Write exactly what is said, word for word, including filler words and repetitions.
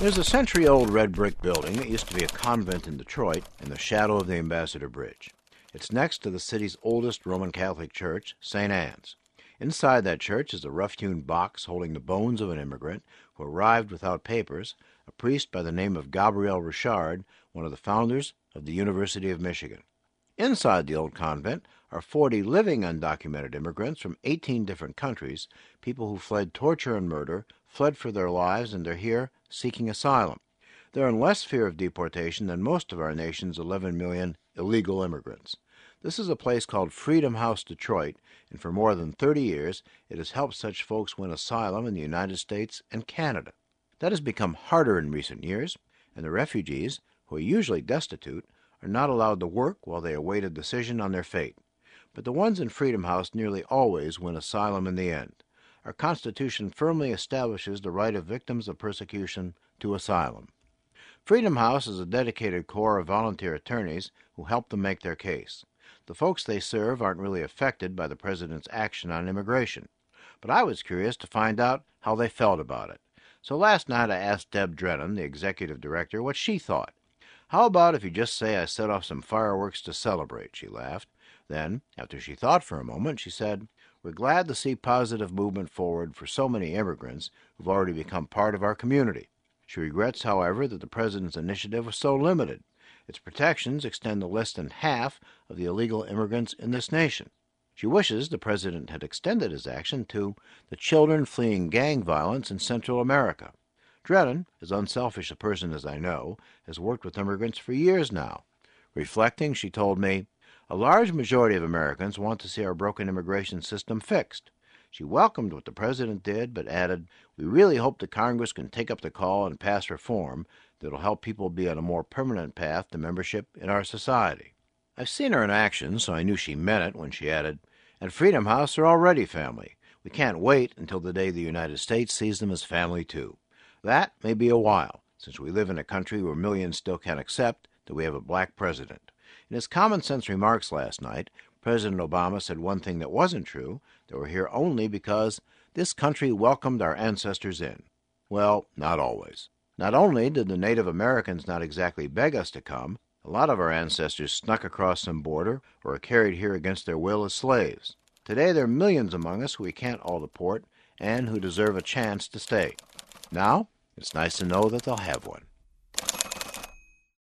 There's a century-old red brick building that used to be a convent in Detroit in the shadow of the Ambassador Bridge. It's next to the city's oldest Roman Catholic church, Saint Anne's. Inside that church is a rough-hewn box holding the bones of an immigrant who arrived without papers, a priest by the name of Gabriel Richard, one of the founders of the University of Michigan. Inside the old convent are forty living undocumented immigrants from eighteen different countries, people who fled torture and murder, fled for their lives, and are here seeking asylum. They're in less fear of deportation than most of our nation's eleven million illegal immigrants. This is a place called Freedom House Detroit, and for more than thirty years it has helped such folks win asylum in the United States and Canada. That has become harder in recent years, and the refugees, who are usually destitute, are not allowed to work while they await a decision on their fate. But the ones in Freedom House nearly always win asylum in the end. Our Constitution firmly establishes the right of victims of persecution to asylum. Freedom House is a dedicated corps of volunteer attorneys who help them make their case. The folks they serve aren't really affected by the president's action on immigration. But I was curious to find out how they felt about it. So last night I asked Deb Drennan, the executive director, what she thought. "How about if you just say I set off some fireworks to celebrate?" she laughed. Then, after she thought for a moment, she said, "We're glad to see positive movement forward for so many immigrants who've already become part of our community. She regrets, however, that the president's initiative was so limited. Its protections extend to less than half of the illegal immigrants in this nation. She wishes the president had extended his action to the children fleeing gang violence in Central America." Drennan, as unselfish a person as I know, has worked with immigrants for years now. Reflecting, she told me, "A large majority of Americans want to see our broken immigration system fixed." She welcomed what the president did, but added, "We really hope that Congress can take up the call and pass reform that will help people be on a more permanent path to membership in our society." I've seen her in action, so I knew she meant it when she added, "And Freedom House are already family. We can't wait until the day the United States sees them as family too. That may be a while, since we live in a country where millions still can't accept that we have a black president." In his common-sense remarks last night, President Obama said one thing that wasn't true, that we're here only because this country welcomed our ancestors in. Well, not always. Not only did the Native Americans not exactly beg us to come, a lot of our ancestors snuck across some border or were carried here against their will as slaves. Today there are millions among us who we can't all deport and who deserve a chance to stay. Now, it's nice to know that they'll have one.